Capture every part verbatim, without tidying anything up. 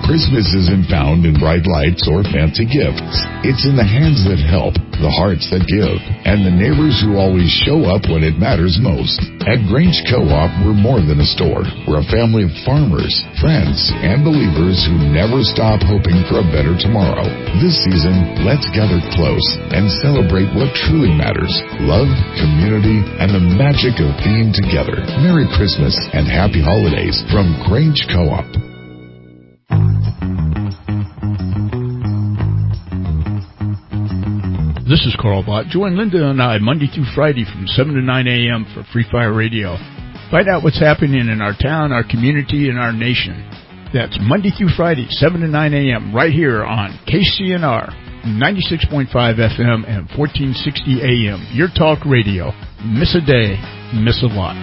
Christmas isn't found in bright lights or fancy gifts. It's in the hands that help, the hearts that give, and the neighbors who always show up when it matters most. At Grange Co-op, we're more than a store. We're a family of farmers, friends, and believers who never stop hoping for a better tomorrow. This season, let's gather close and celebrate what truly matters: love, community, and the magic of being together. Merry Christmas and Happy Holidays from Grange Co-op. This is Carl Bott. Join Linda and I Monday through Friday from seven to nine a.m. for Free Fire Radio. Find out what's happening in our town, our community, and our nation. That's Monday through Friday, seven to nine a.m. right here on K C N R, ninety-six point five F M and fourteen sixty A M. Your talk radio. Miss a day, miss a lot.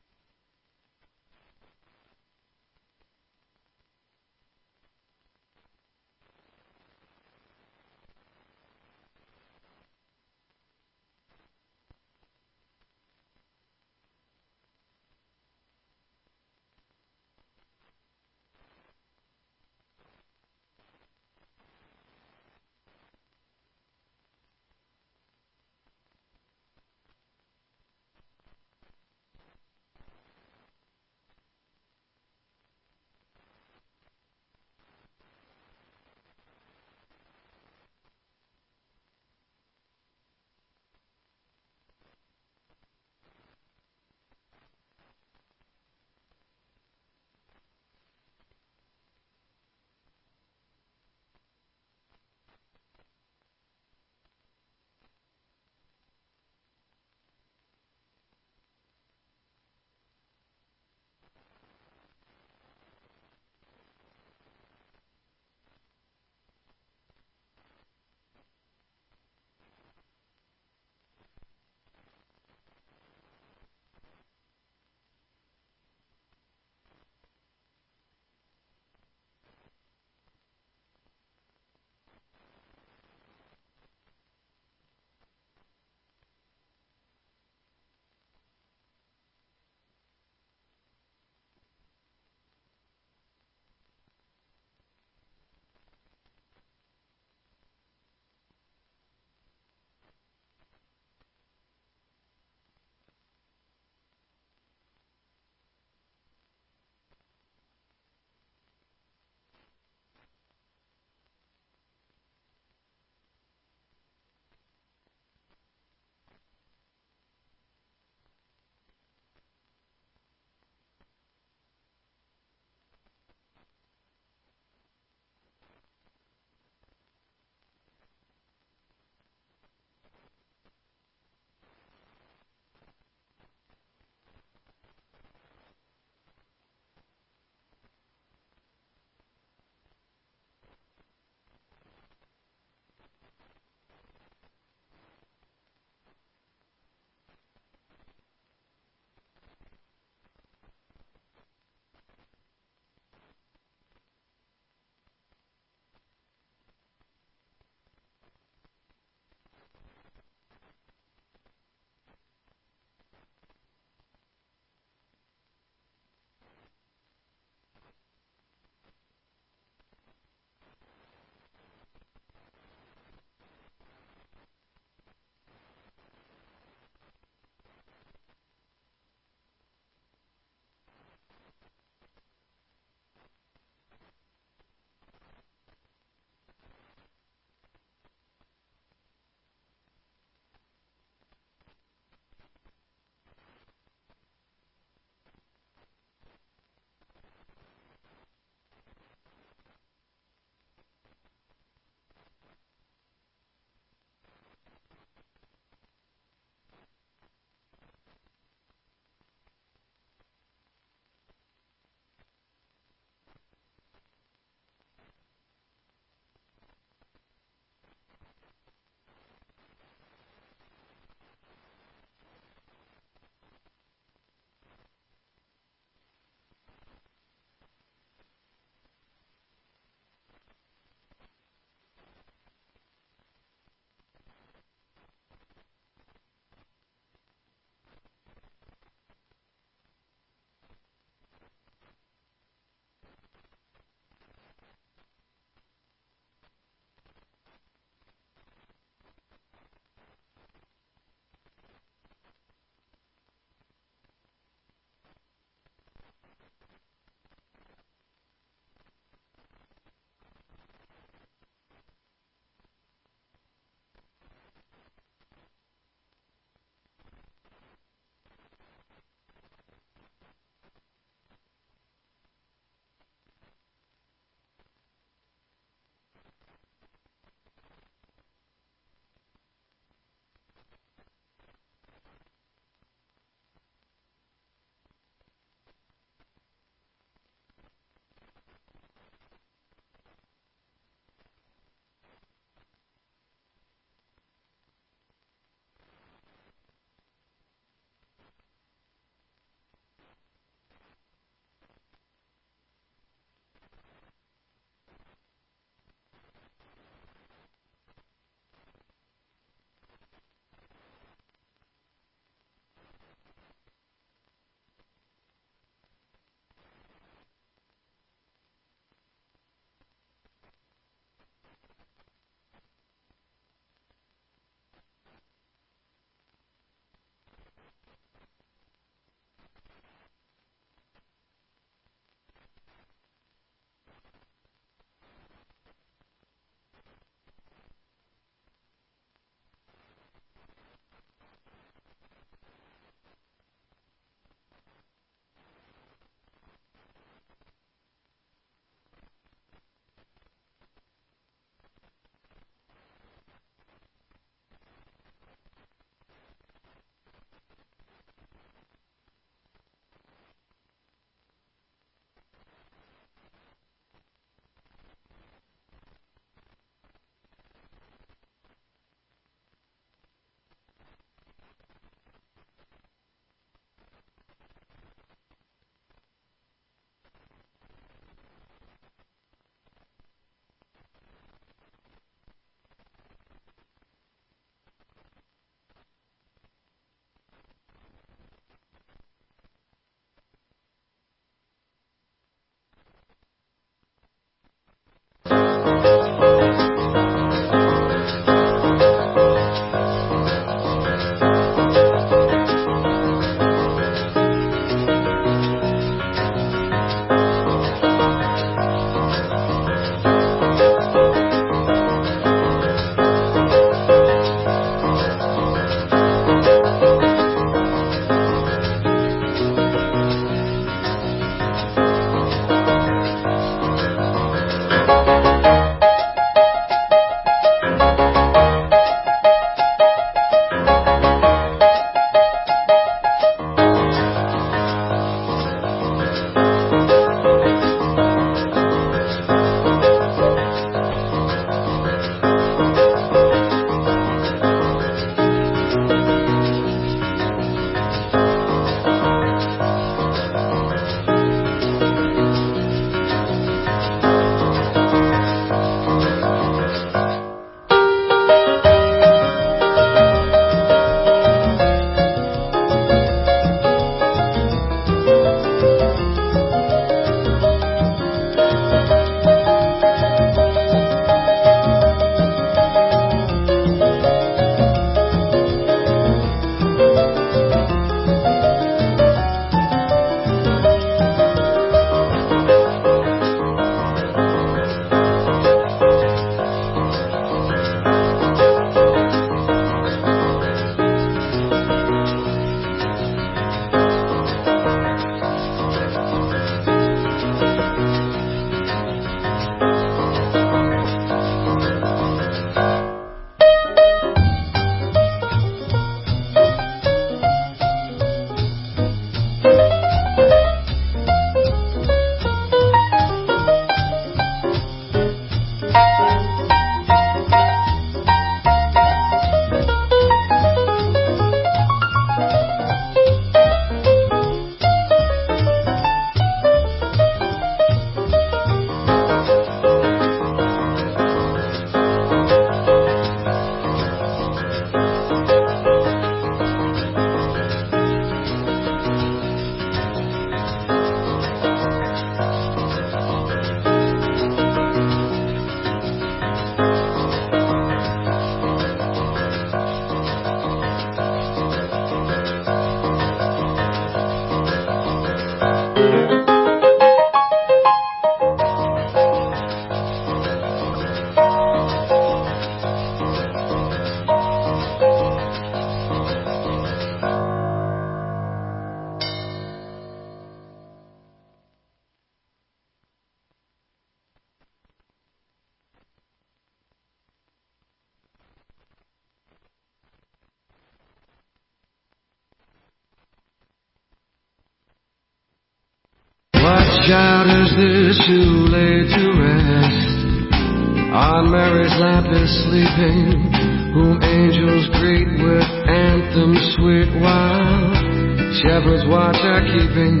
child is this who lay to rest? On Mary's lap is sleeping, whom angels greet with anthems sweet, while shepherds watch are keeping.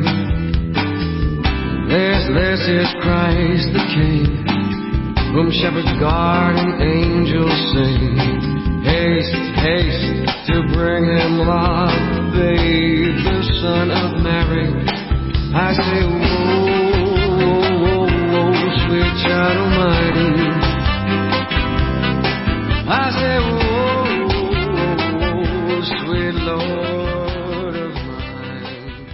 This, this is Christ the King, whom shepherds guard and angels sing. Haste, haste to bring him love, babe, the Son of Mary. I say, whoa, whoa, whoa, sweet child almighty. I say, whoa, sweet Lord of mine.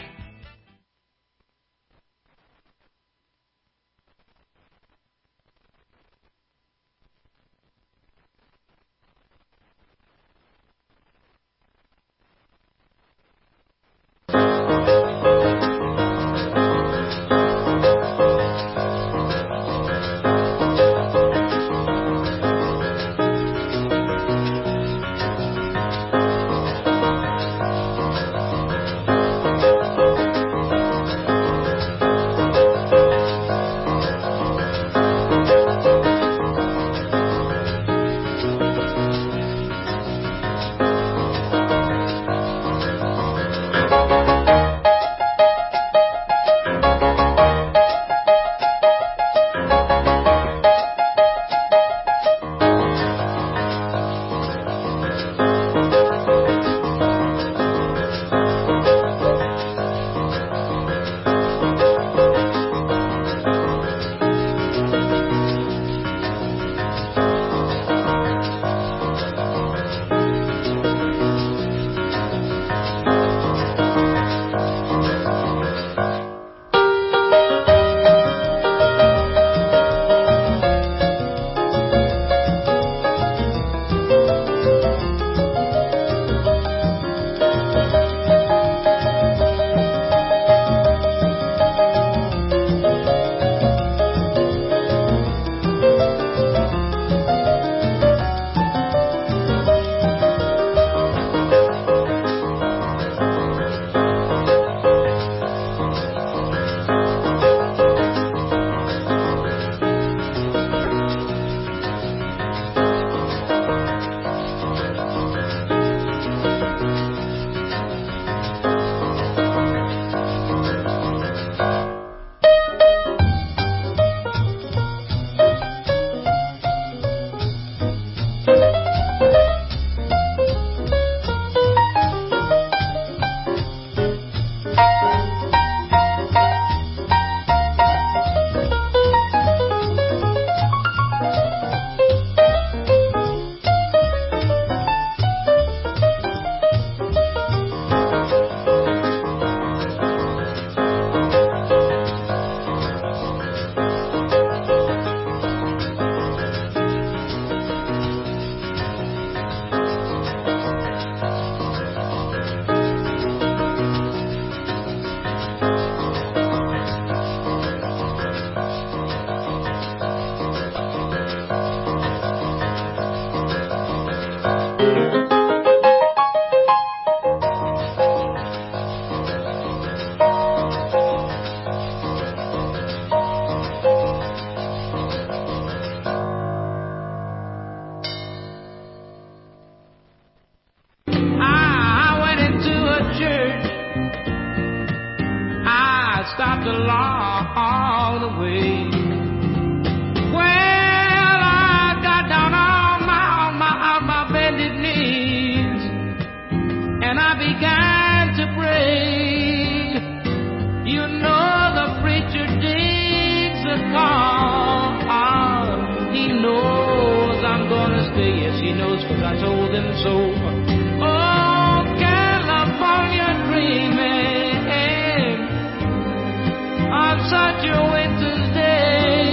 stopped along the way. Well, I got down on my, on my, on my bended knees, and I began to pray. You know the preacher digs a call. He knows I'm gonna stay. Yes, he knows, 'cause I told him so. Oh, California dreaming on such a winter's day.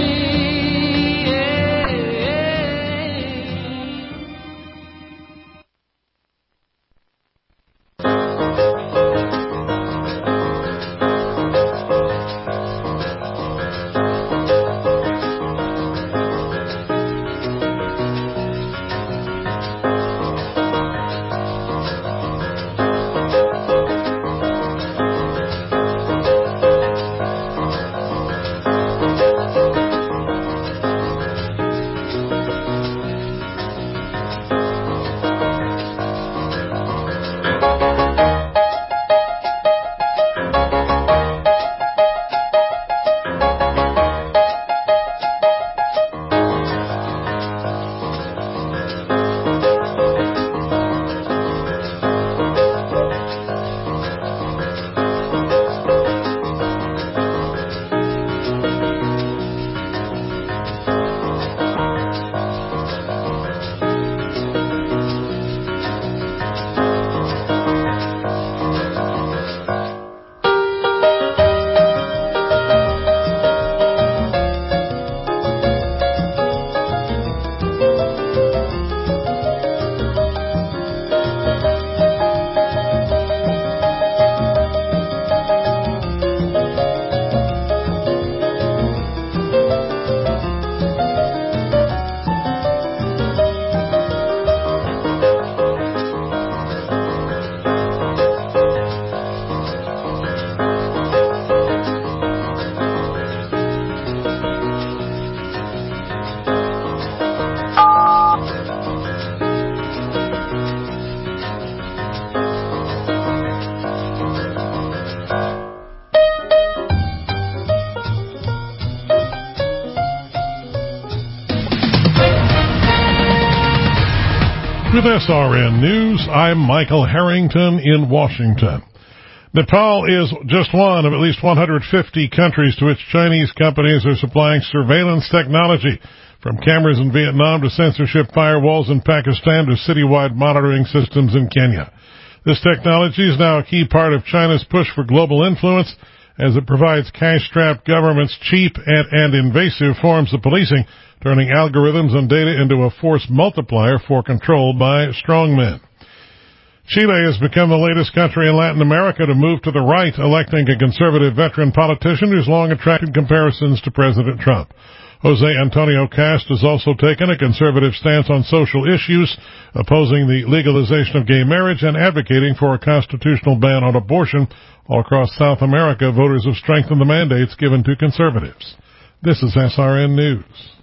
With S R N News, I'm Michael Harrington in Washington. Nepal is just one of at least one hundred fifty countries to which Chinese companies are supplying surveillance technology, from cameras in Vietnam to censorship firewalls in Pakistan to citywide monitoring systems in Kenya. This technology is now a key part of China's push for global influence, as it provides cash-strapped governments cheap and, and invasive forms of policing, turning algorithms and data into a force multiplier for control by strongmen. Chile has become the latest country in Latin America to move to the right, electing a conservative veteran politician who's long attracted comparisons to President Trump. Jose Antonio Cast has also taken a conservative stance on social issues, opposing the legalization of gay marriage and advocating for a constitutional ban on abortion. All across South America, voters have strengthened the mandates given to conservatives. This is S R N News.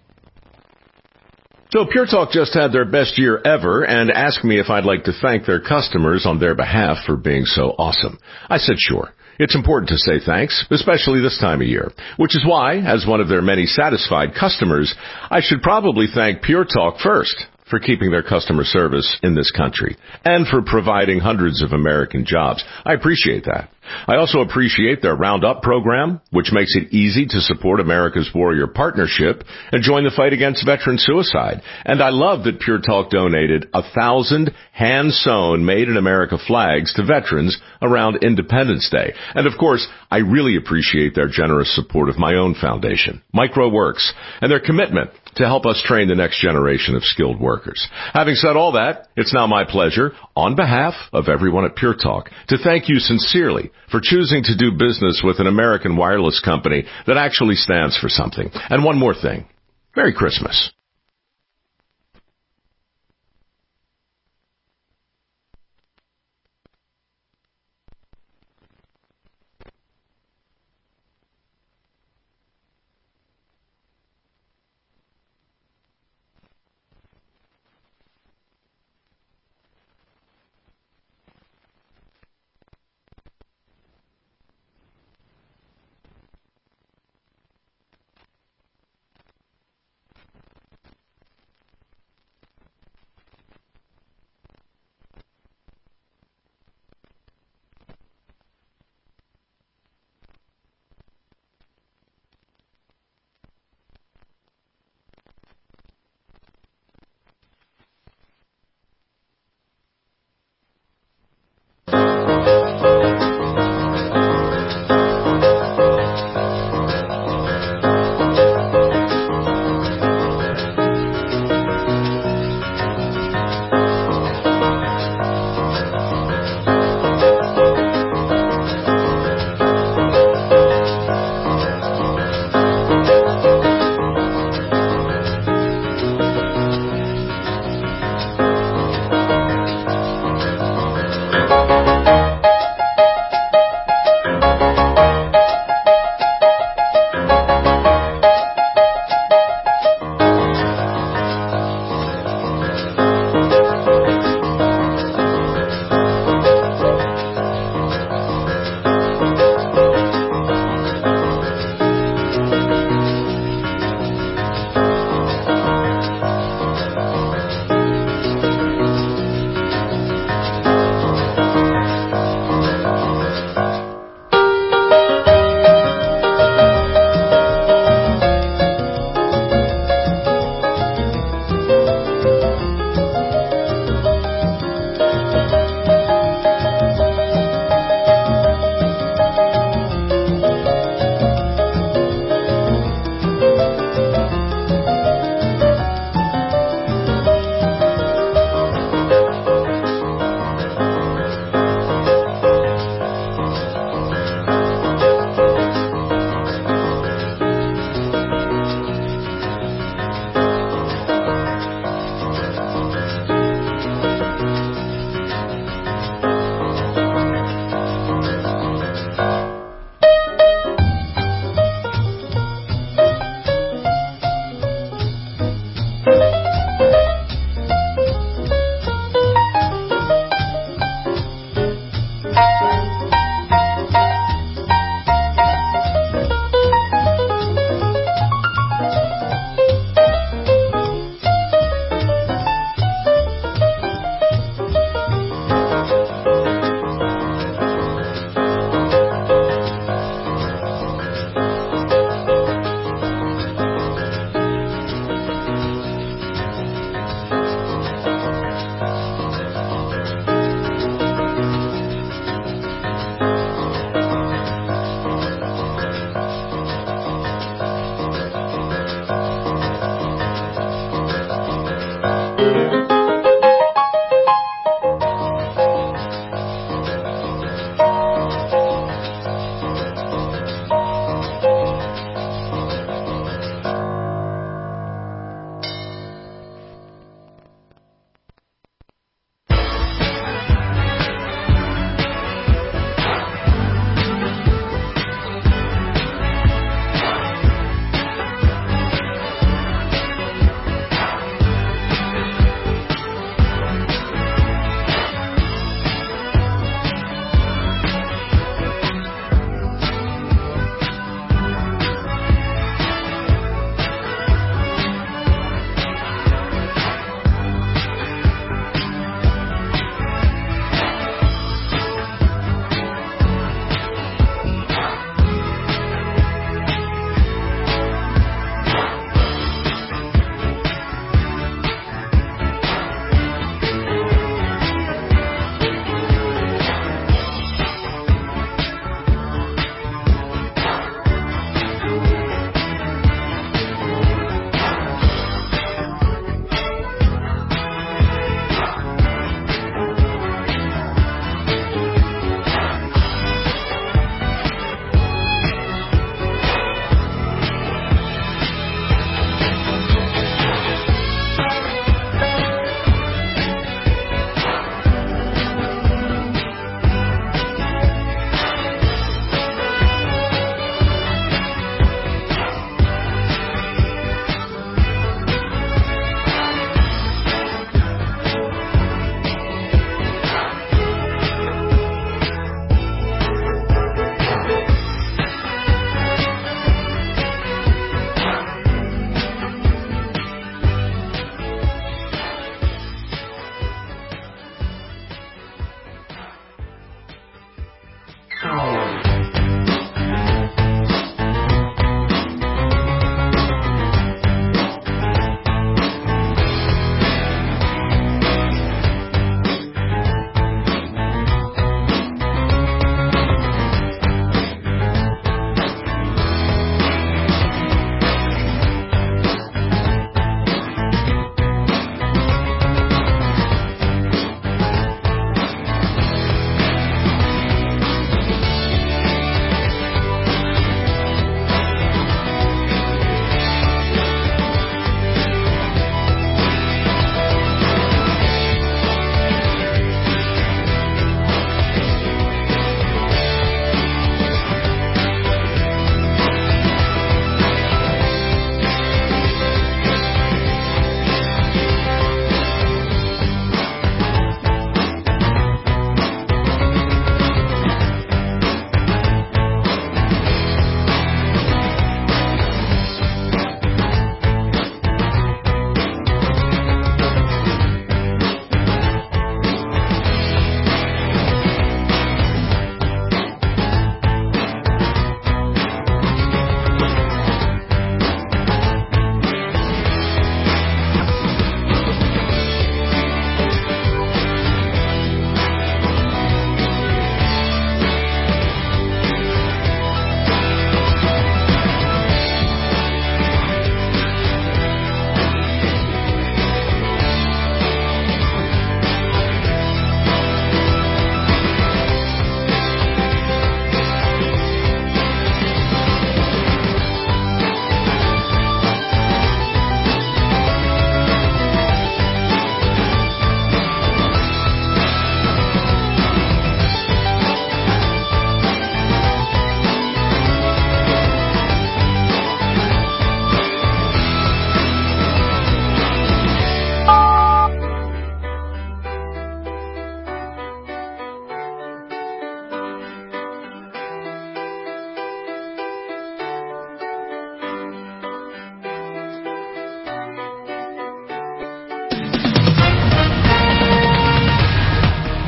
So Pure Talk just had their best year ever and asked me if I'd like to thank their customers on their behalf for being so awesome. I said sure. It's important to say thanks, especially this time of year, which is why, as one of their many satisfied customers, I should probably thank Pure Talk first for keeping their customer service in this country and for providing hundreds of American jobs. I appreciate that. I also appreciate their Roundup program, which makes it easy to support America's Warrior Partnership and join the fight against veteran suicide. And I love that Pure Talk donated a thousand hand-sewn Made in America flags to veterans around Independence Day. And of course, I really appreciate their generous support of my own foundation, MicroWorks, and their commitment to help us train the next generation of skilled workers. Having said all that, it's now my pleasure, on behalf of everyone at Pure Talk, to thank you sincerely for choosing to do business with an American wireless company that actually stands for something. And one more thing. Merry Christmas.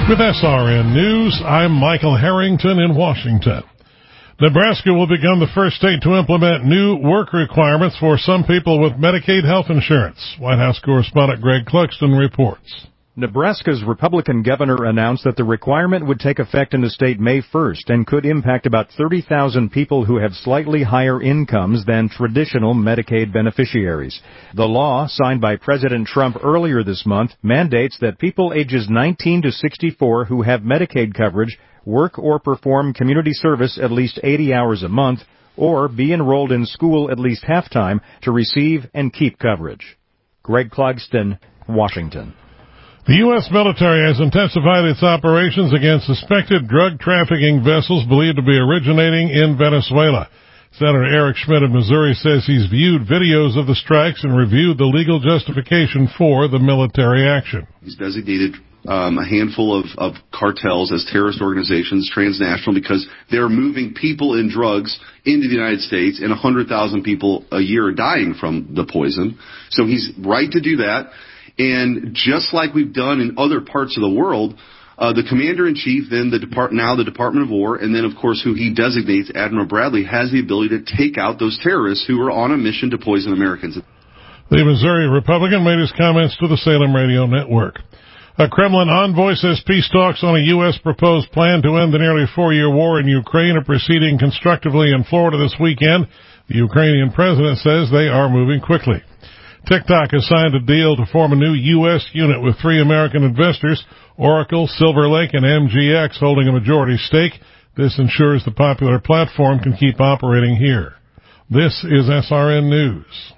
With S R N News, I'm Michael Harrington in Washington. Nebraska will become the first state to implement new work requirements for some people with Medicaid health insurance. White House correspondent Greg Clugston reports. Nebraska's Republican governor announced that the requirement would take effect in the state May first and could impact about thirty thousand people who have slightly higher incomes than traditional Medicaid beneficiaries. The law, signed by President Trump earlier this month, mandates that people ages nineteen to sixty-four who have Medicaid coverage work or perform community service at least eighty hours a month or be enrolled in school at least half-time to receive and keep coverage. Greg Clugston, Washington. The U S military has intensified its operations against suspected drug trafficking vessels believed to be originating in Venezuela. Senator Eric Schmidt of Missouri says he's viewed videos of the strikes and reviewed the legal justification for the military action. He's designated um, a handful of, of cartels as terrorist organizations, transnational, because they're moving people and drugs into the United States, and one hundred thousand people a year are dying from the poison. So he's right to do that. And just like we've done in other parts of the world, uh, the commander-in-chief, then the depart- now the Department of War, and then, of course, who he designates, Admiral Bradley, has the ability to take out those terrorists who are on a mission to poison Americans. The Missouri Republican made his comments to the Salem Radio Network. A Kremlin envoy says peace talks on a U S proposed plan to end the nearly four-year war in Ukraine are proceeding constructively in Florida this weekend. The Ukrainian president says they are moving quickly. TikTok has signed a deal to form a new U S unit with three American investors, Oracle, Silver Lake, and M G X, holding a majority stake. This ensures the popular platform can keep operating here. This is S R N News.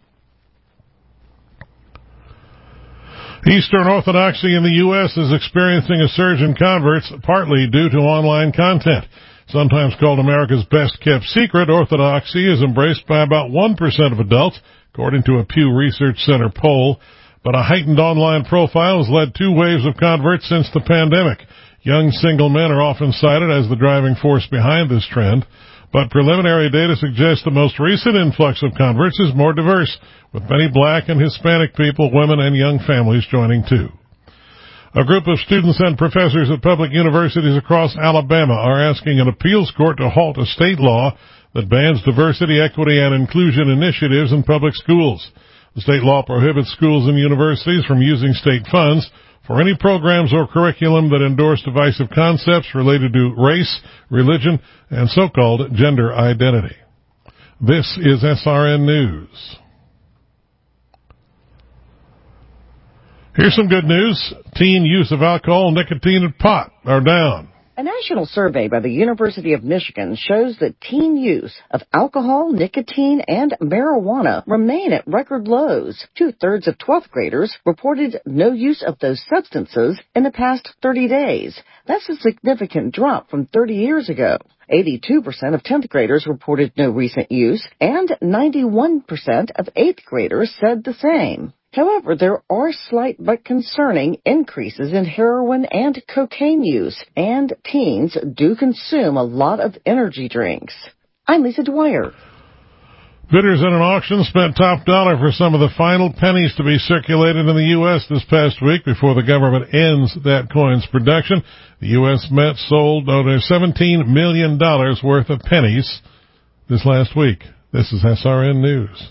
Eastern Orthodoxy in the U S is experiencing a surge in converts, partly due to online content. Sometimes called America's best-kept secret, Orthodoxy is embraced by about one percent of adults, according to a Pew Research Center poll. But a heightened online profile has led two waves of converts since the pandemic. Young single men are often cited as the driving force behind this trend. But preliminary data suggests the most recent influx of converts is more diverse, with many black and Hispanic people, women, and young families joining too. A group of students and professors at public universities across Alabama are asking an appeals court to halt a state law that bans diversity, equity, and inclusion initiatives in public schools. The state law prohibits schools and universities from using state funds for any programs or curriculum that endorse divisive concepts related to race, religion, and so-called gender identity. This is S R N News. Here's some good news. Teen use of alcohol, nicotine, and pot are down. A national survey by the University of Michigan shows that teen use of alcohol, nicotine, and marijuana remain at record lows. Two-thirds of twelfth graders reported no use of those substances in the past thirty days. That's a significant drop from thirty years ago. eighty-two percent of tenth graders reported no recent use, and ninety-one percent of eighth graders said the same. However, there are slight but concerning increases in heroin and cocaine use, and teens do consume a lot of energy drinks. I'm Lisa Dwyer. Bidders in an auction spent top dollar for some of the final pennies to be circulated in the U S this past week before the government ends that coin's production. The U S Met sold over seventeen million dollars worth of pennies this last week. This is S R N News.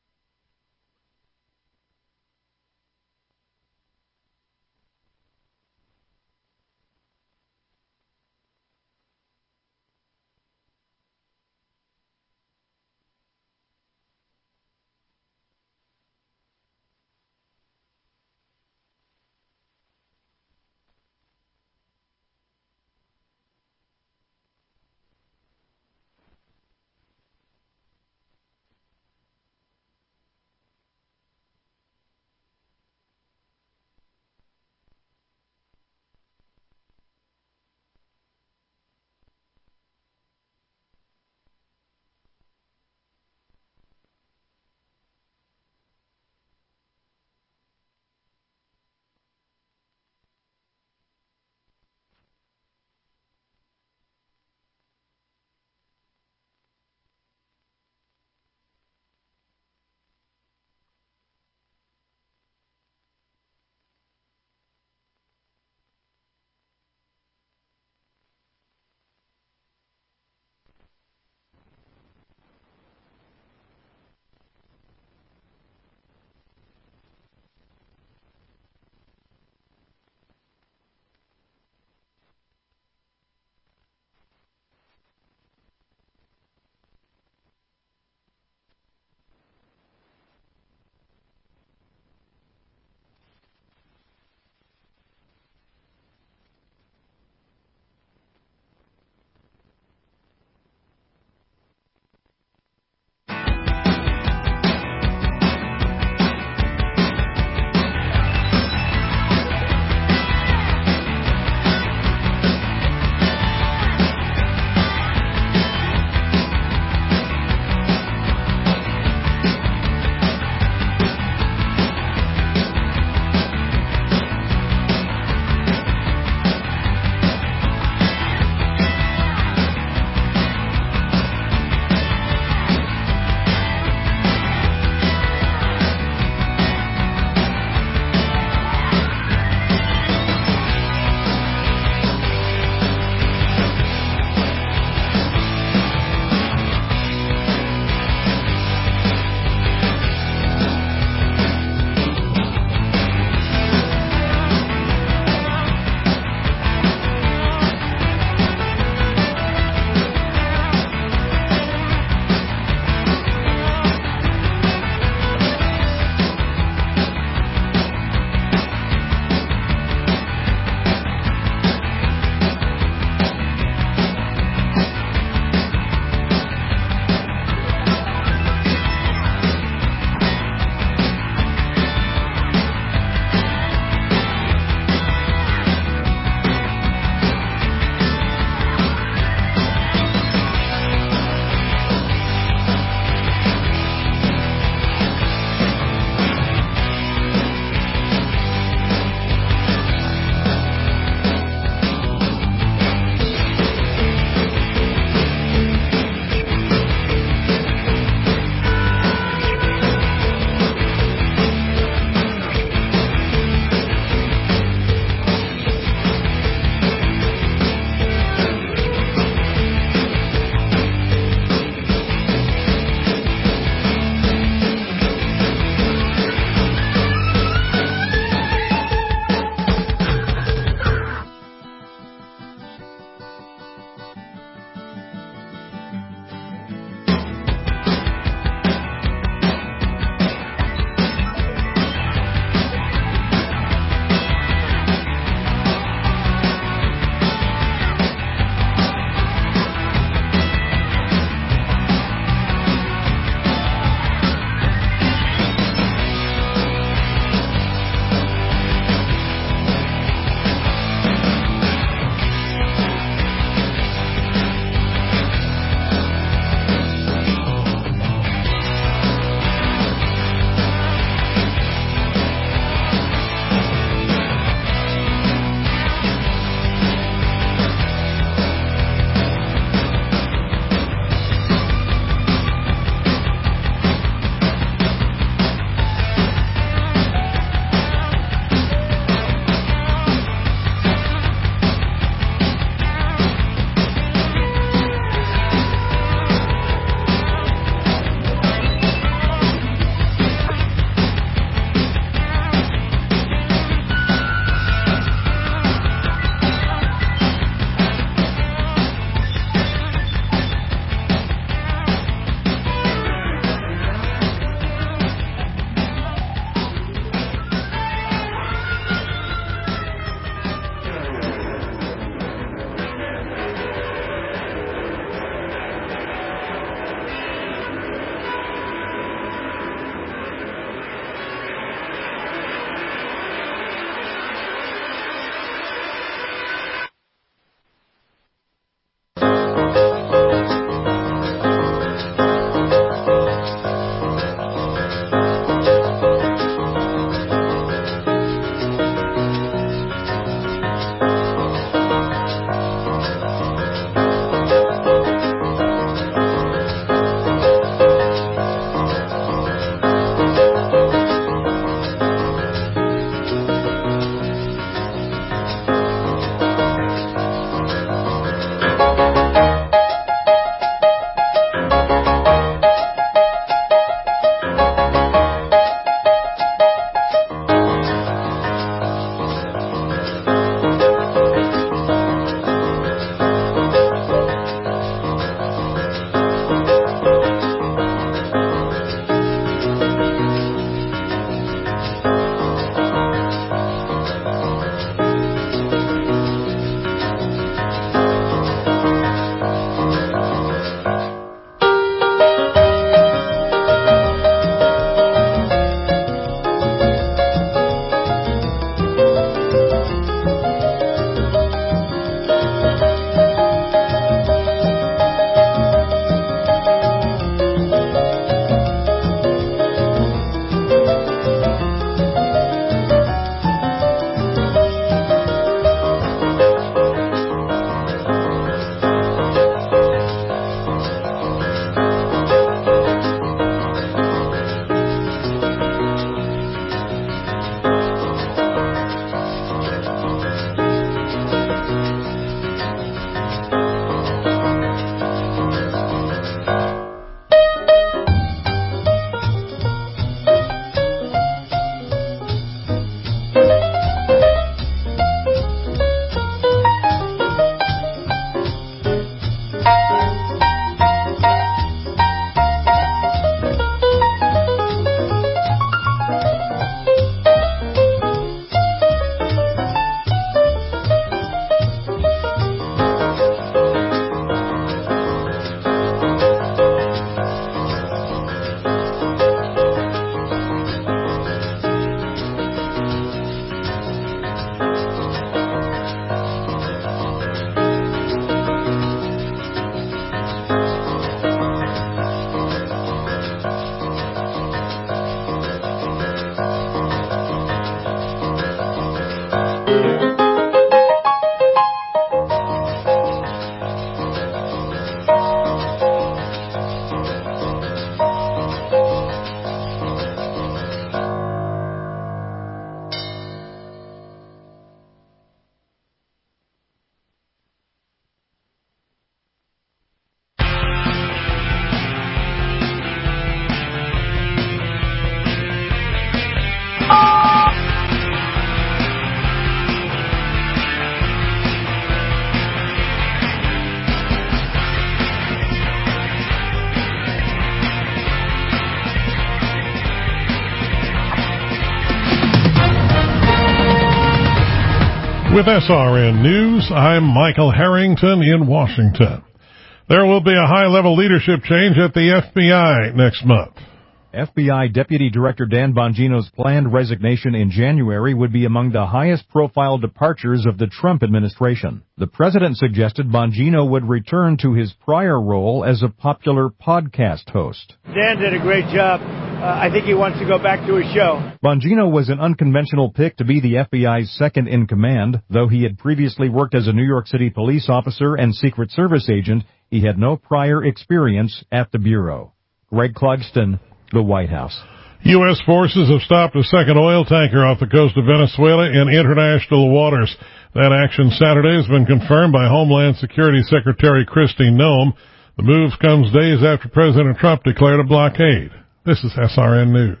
With S R N News, I'm Michael Harrington in Washington. There will be a high-level leadership change at the F B I next month. F B I Deputy Director Dan Bongino's planned resignation in January would be among the highest-profile departures of the Trump administration. The president suggested Bongino would return to his prior role as a popular podcast host. Dan did a great job. Uh, I think he wants to go back to his show. Bongino was an unconventional pick to be the F B I's second-in-command. Though he had previously worked as a New York City police officer and Secret Service agent, he had no prior experience at the Bureau. Greg Clugston, the White House. U S forces have stopped a second oil tanker off the coast of Venezuela in international waters. That action Saturday has been confirmed by Homeland Security Secretary Kristi Noem. The move comes days after President Trump declared a blockade. This is S R N News.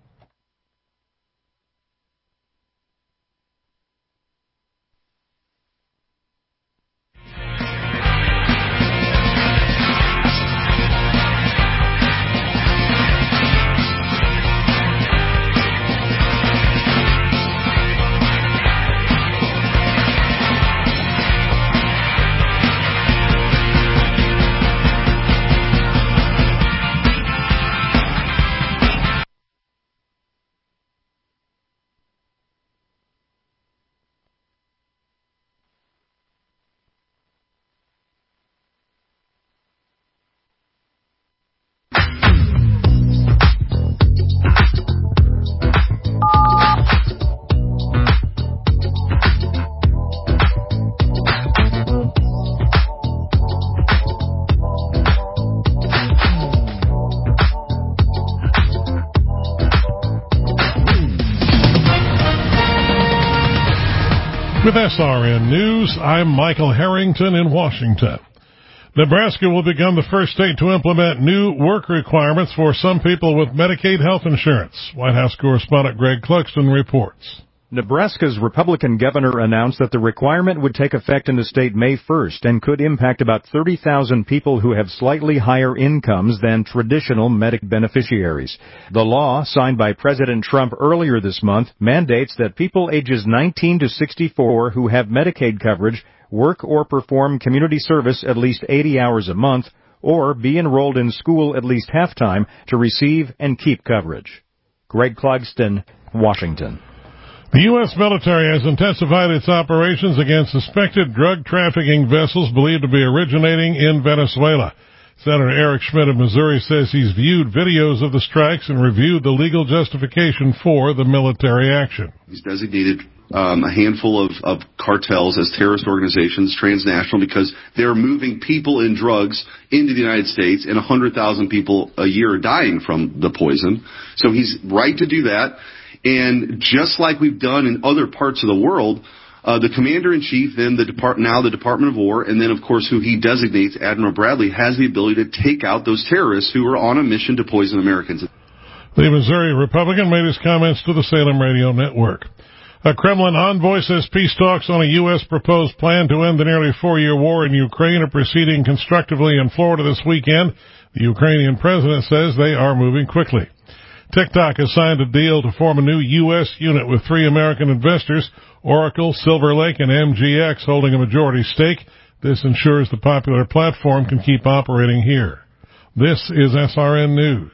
With S R N News, I'm Michael Harrington in Washington. Nebraska will become the first state to implement new work requirements for some people with Medicaid health insurance. White House correspondent Greg Clugston reports. Nebraska's Republican governor announced that the requirement would take effect in the state May first and could impact about thirty thousand people who have slightly higher incomes than traditional Medicaid beneficiaries. The law, signed by President Trump earlier this month, mandates that people ages nineteen to sixty-four who have Medicaid coverage work or perform community service at least eighty hours a month or be enrolled in school at least half-time to receive and keep coverage. Greg Clugston, Washington. The U S military has intensified its operations against suspected drug trafficking vessels believed to be originating in Venezuela. Senator Eric Schmidt of Missouri says he's viewed videos of the strikes and reviewed the legal justification for the military action. He's designated um, a handful of, of cartels as terrorist organizations, transnational, because they're moving people and drugs into the United States, and one hundred thousand people a year are dying from the poison. So he's right to do that. And just like we've done in other parts of the world, uh, the commander-in-chief, then the depart- now the Department of War, and then, of course, who he designates, Admiral Bradley, has the ability to take out those terrorists who are on a mission to poison Americans. The Missouri Republican made his comments to the Salem Radio Network. A Kremlin envoy says peace talks on a U S proposed plan to end the nearly four-year war in Ukraine are proceeding constructively in Florida this weekend. The Ukrainian president says they are moving quickly. TikTok has signed a deal to form a new U S unit with three American investors, Oracle, Silver Lake, and M G X, holding a majority stake. This ensures the popular platform can keep operating here. This is S R N News.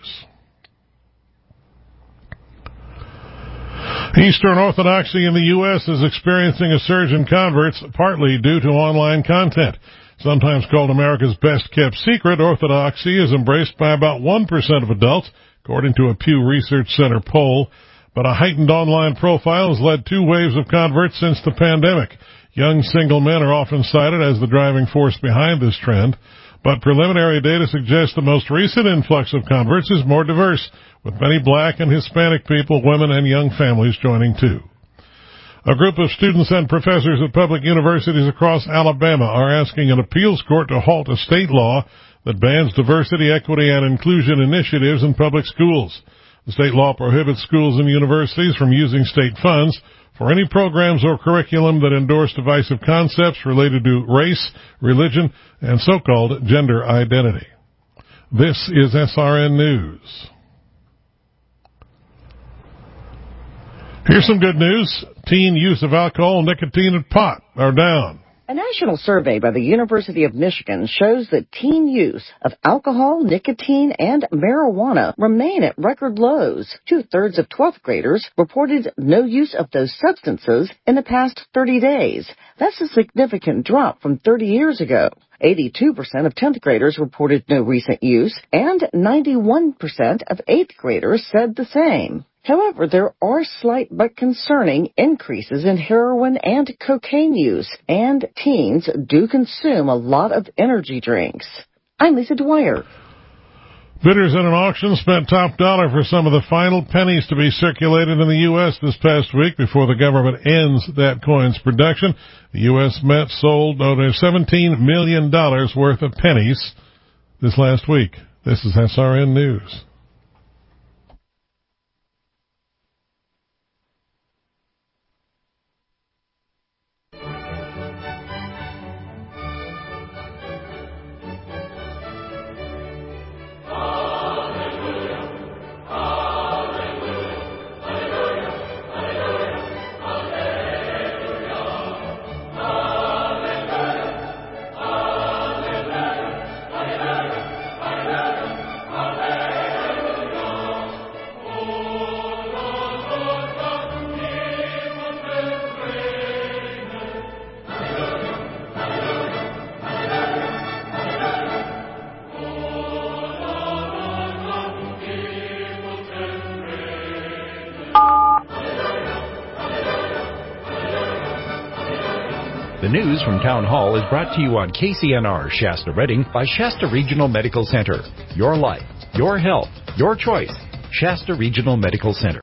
Eastern Orthodoxy in the U S is experiencing a surge in converts, partly due to online content. Sometimes called America's best-kept secret, Orthodoxy is embraced by about one percent of adults, according to a Pew Research Center poll. But a heightened online profile has led two waves of converts since the pandemic. Young single men are often cited as the driving force behind this trend, but preliminary data suggests the most recent influx of converts is more diverse, with many black and Hispanic people, women, and young families joining too. A group of students and professors at public universities across Alabama are asking an appeals court to halt a state law that bans diversity, equity, and inclusion initiatives in public schools. The state law prohibits schools and universities from using state funds for any programs or curriculum that endorse divisive concepts related to race, religion, and so-called gender identity. This is S R N News. Here's some good news. Teen use of alcohol, nicotine, and pot are down. A national survey by the University of Michigan shows that teen use of alcohol, nicotine, and marijuana remain at record lows. Two-thirds of twelfth graders reported no use of those substances in the past thirty days. That's a significant drop from thirty years ago. eighty-two percent of tenth graders reported no recent use, and ninety-one percent of eighth graders said the same. However, there are slight but concerning increases in heroin and cocaine use, and teens do consume a lot of energy drinks. I'm Lisa Dwyer. Bidders at an auction spent top dollar for some of the final pennies to be circulated in the U S this past week before the government ends that coin's production. The U S Met sold over seventeen million dollars worth of pennies this last week. This is S R N News. The news from Town Hall is brought to you on K C N R Shasta Redding by Shasta Regional Medical Center. Your life, your health, your choice. Shasta Regional Medical Center.